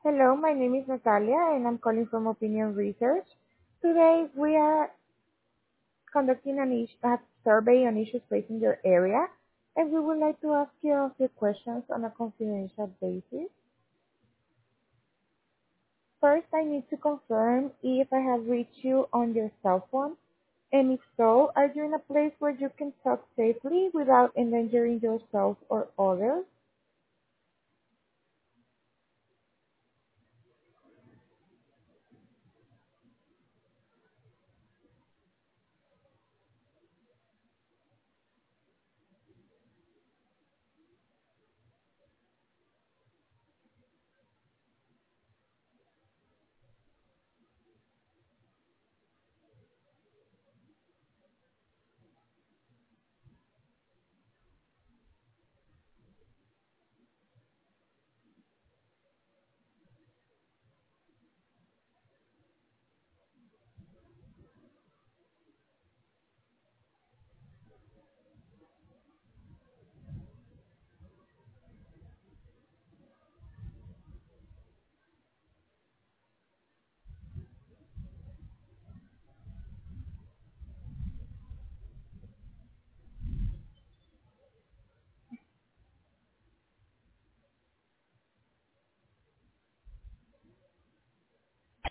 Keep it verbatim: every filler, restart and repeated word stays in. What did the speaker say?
Hello, my name is Natalia and I'm calling from Opinion Research. Today we are conducting an is- a survey on issues facing your area and we would like to ask you a few questions on a confidential basis. First, I need to confirm if I have reached you on your cell phone, and if so, are you in a place where you can talk safely without endangering yourself or others?